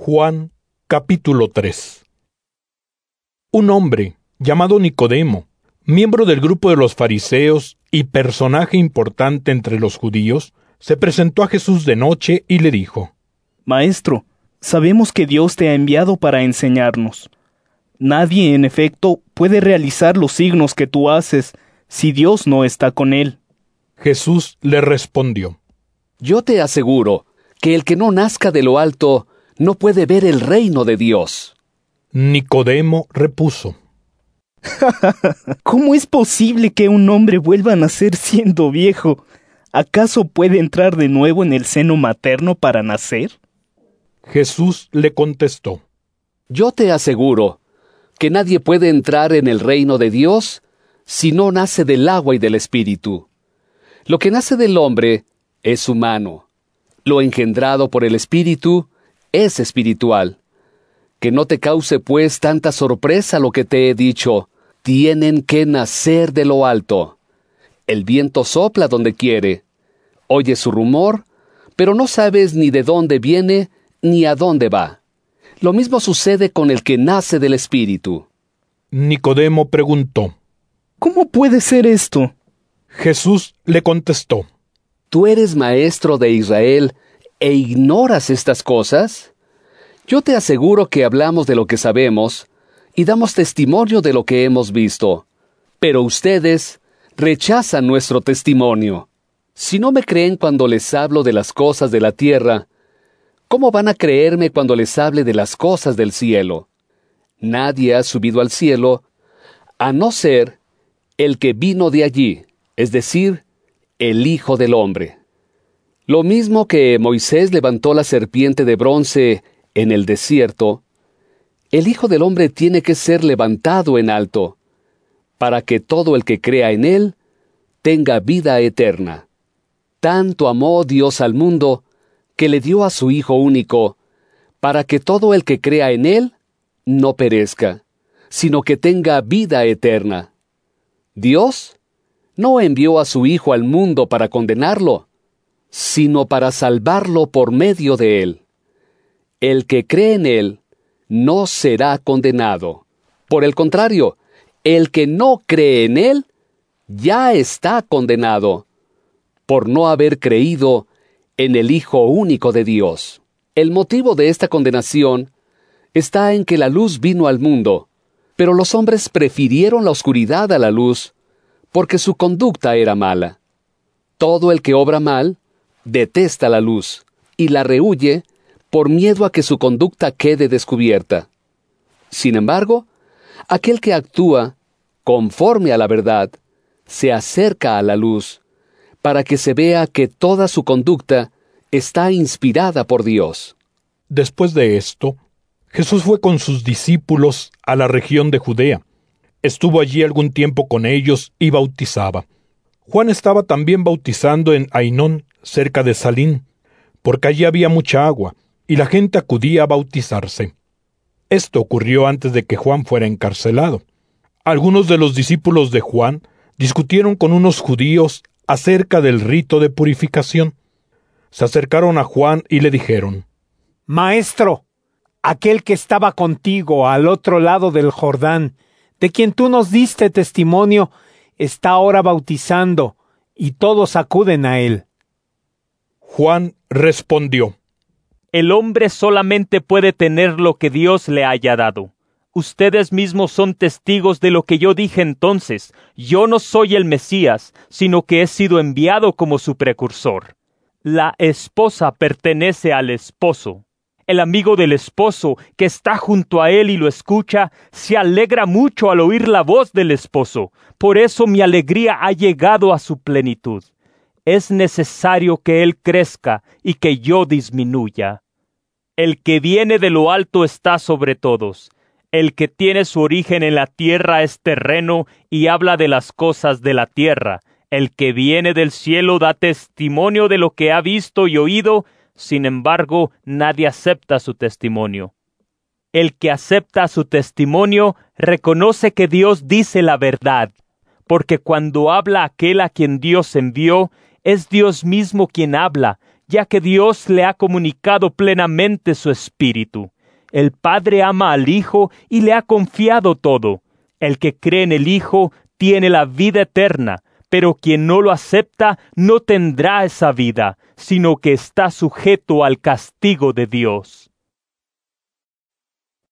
Juan, capítulo 3. Un hombre, llamado Nicodemo, miembro del grupo de los fariseos y personaje importante entre los judíos, se presentó a Jesús de noche y le dijo: Maestro, sabemos que Dios te ha enviado para enseñarnos. Nadie, en efecto, puede realizar los signos que tú haces si Dios no está con él. Jesús le respondió: Yo te aseguro que el que no nazca de lo alto no puede ver el reino de Dios. Nicodemo repuso: ¿Cómo es posible que un hombre vuelva a nacer siendo viejo? ¿Acaso puede entrar de nuevo en el seno materno para nacer? Jesús le contestó: Yo te aseguro que nadie puede entrar en el reino de Dios si no nace del agua y del Espíritu. Lo que nace del hombre es humano. Lo engendrado por el Espíritu es espiritual. Que no te cause pues tanta sorpresa lo que te he dicho. Tienen que nacer de lo alto. El viento sopla donde quiere. Oyes su rumor, pero no sabes ni de dónde viene ni a dónde va. Lo mismo sucede con el que nace del Espíritu. Nicodemo preguntó: ¿Cómo puede ser esto? Jesús le contestó: ¿Tú eres maestro de Israel e ignoras estas cosas? Yo te aseguro que hablamos de lo que sabemos y damos testimonio de lo que hemos visto. Pero ustedes rechazan nuestro testimonio. Si no me creen cuando les hablo de las cosas de la tierra, ¿cómo van a creerme cuando les hable de las cosas del cielo? Nadie ha subido al cielo, a no ser el que vino de allí, es decir, el Hijo del Hombre. Lo mismo que Moisés levantó la serpiente de bronce en el desierto, el Hijo del Hombre tiene que ser levantado en alto, para que todo el que crea en él tenga vida eterna. Tanto amó Dios al mundo, que le dio a su Hijo único, para que todo el que crea en él no perezca, sino que tenga vida eterna. Dios no envió a su Hijo al mundo para condenarlo, sino para salvarlo por medio de él. El que cree en él no será condenado. Por el contrario, el que no cree en él ya está condenado, por no haber creído en el Hijo único de Dios. El motivo de esta condenación está en que la luz vino al mundo, pero los hombres prefirieron la oscuridad a la luz, porque su conducta era mala. Todo el que obra mal detesta la luz y la rehúye por miedo a que su conducta quede descubierta. Sin embargo, aquel que actúa conforme a la verdad se acerca a la luz, para que se vea que toda su conducta está inspirada por Dios. Después de esto, Jesús fue con sus discípulos a la región de Judea. Estuvo allí algún tiempo con ellos y bautizaba. Juan estaba también bautizando en Ainón, cerca de Salín, porque allí había mucha agua, y la gente acudía a bautizarse. Esto ocurrió antes de que Juan fuera encarcelado. Algunos de los discípulos de Juan discutieron con unos judíos acerca del rito de purificación. Se acercaron a Juan y le dijeron: Maestro, aquel que estaba contigo al otro lado del Jordán, de quien tú nos diste testimonio, está ahora bautizando, y todos acuden a él. Juan respondió: El hombre solamente puede tener lo que Dios le haya dado. Ustedes mismos son testigos de lo que yo dije entonces. Yo no soy el Mesías, sino que he sido enviado como su precursor. La esposa pertenece al esposo. El amigo del esposo, que está junto a él y lo escucha, se alegra mucho al oír la voz del esposo. Por eso mi alegría ha llegado a su plenitud. Es necesario que él crezca y que yo disminuya. El que viene de lo alto está sobre todos. El que tiene su origen en la tierra es terreno y habla de las cosas de la tierra. El que viene del cielo da testimonio de lo que ha visto y oído, sin embargo, nadie acepta su testimonio. El que acepta su testimonio reconoce que Dios dice la verdad, porque cuando habla aquel a quien Dios envió, es Dios mismo quien habla, ya que Dios le ha comunicado plenamente su espíritu. El Padre ama al Hijo y le ha confiado todo. El que cree en el Hijo tiene la vida eterna, pero quien no lo acepta no tendrá esa vida, sino que está sujeto al castigo de Dios.